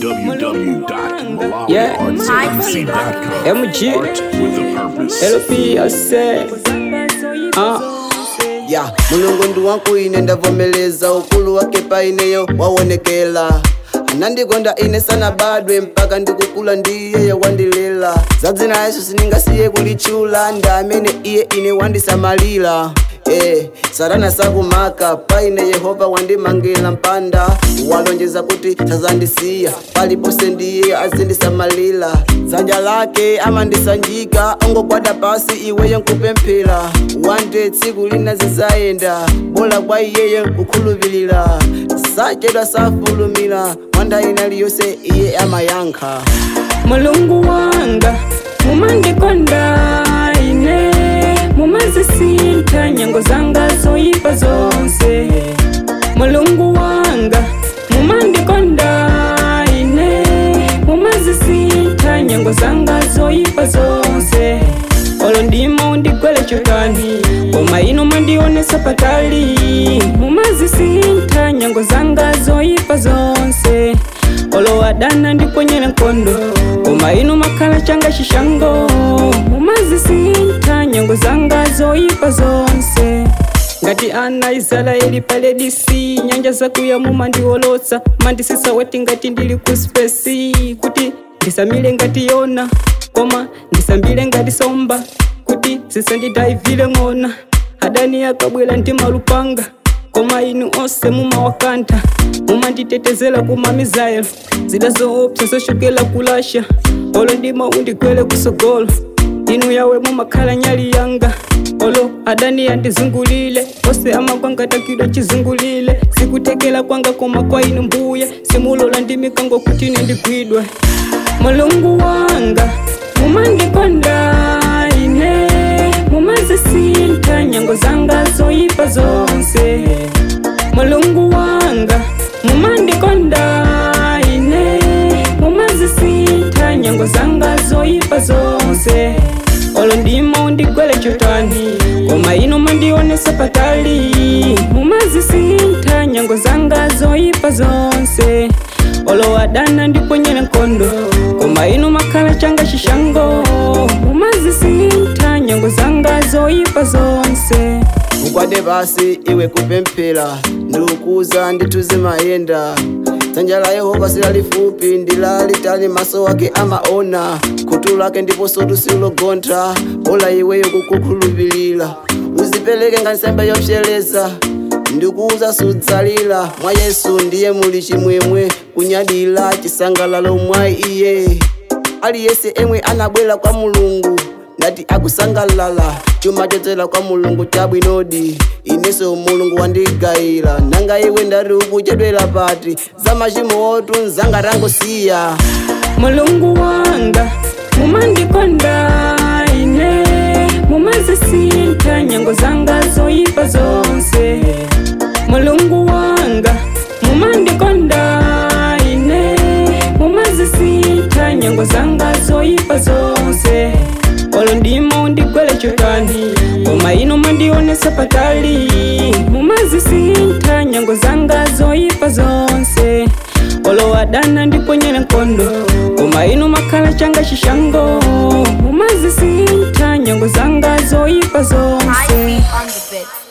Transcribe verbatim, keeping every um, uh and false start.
w w dot malawi arts m c dot com. M G Art with a purpose. L P I say ah ya mulungu ndu wangu ine ndavomeleza ukulu wake paineyo waonekela anandikonda ine sana badwe mpaka ndikukula ndiye wandilela zadzina yesu siningasiye kulichula ndamene iye ine wandisamalira Eh, sarana sakumaka paine Yehova wandimangila mpanda walonjeza kuti sazandisiya palipose ndiye azindisamalira dzanja lake amandisanjika ongokwada pasi iweyo nkupemphera wande tsiku lina zizayenda bola kwa iyeye kukhulupirira sachedwa safulumira mwanda inali yonse iye amayankha. Mulungu wanga mumandikonda ine mumazisinta nyango zanga zoyipa zonse. Mulungu wanga mumandikonda ine mumazisinta nyango zanga zoyipa zonse. Olo ndimo ndigwele chotani koma ino mandionesa patali mumazisinta nyango zanga zoyipa zonse. Olo wadana ndiponyela nkondo koma ino makala changa shishango mumazisinta nyango zanga zoyipa zonse. Ngati ana Israeli pale D C nyanja zakuya mumandiolotsa mandisisa weti ngati ndili ku space kuti ndisamile ngati yona koma ndisambile ngati somba kuti sisandidayivile ng'ona adani akabwela ndi malupanga koma inu onse mumawakantha mumanditetezela kuma mizaelo zida zoopsa zoshokela kulasha olo ndima undigwele kusogolo inu yawe mumakhala nyali yanga olo adani yandizungulile ose amakwanga takidwa chizungulile sikutekela kwanga koma kwa inu mbuye simulola ndimikango kuti nindigwidwe. Mulungu wanga mumandikonda ine mumazisinta nyango zanga zoyipa zonse. Mulungu wanga mumandikonda ine mumazisinta nyango zanga zoyipa zonse. Olo ndimo ndigwele chotani koma ino mandionesa patali mumazisinta nyango zanga zoyipa zonse. Olo wadana ndiponyela nkondo koma ino makala changa shishango mumazisinta nyango zanga zoyipa zonse. Ukwade basi iwe kupemphera ndikukuza ndituze mayenda dzanja la Yehova silalifupi ndilalitali maso wake amaona khutu lake ndipo sotu silogontha bola iweyo kukukhulupirira uzipeleke ngati nsembe yopsereza ndikuuza sudzalira mwa Yesu ndiye muli chimwemwe kunyadira chisangalalo mwa iye aliyese emwe anabwera kwa Mulungu ngati akusangalala chuma chodzera kwa Mulungu chabwinodi ineso Mulungu wandigayira nanga iwe ndari ukuchedwera pati za machimo otu nzanga rangosiya. Mulungu wanga mumandikonda ine mumazisinta nyango zanga zoyipa zonse. Mulungu wanga mumandikonda ine mumazisinta nyango zanga zoyipa zonse. Olo ndimo ndigwele chotani koma ino mandionesa patali mumazisinta nyango zanga zoyipa zonse. Olo wadana ndiponyela nkondo koma ino makala changa shishango mumazisinta nyango zanga zoyipa zonse.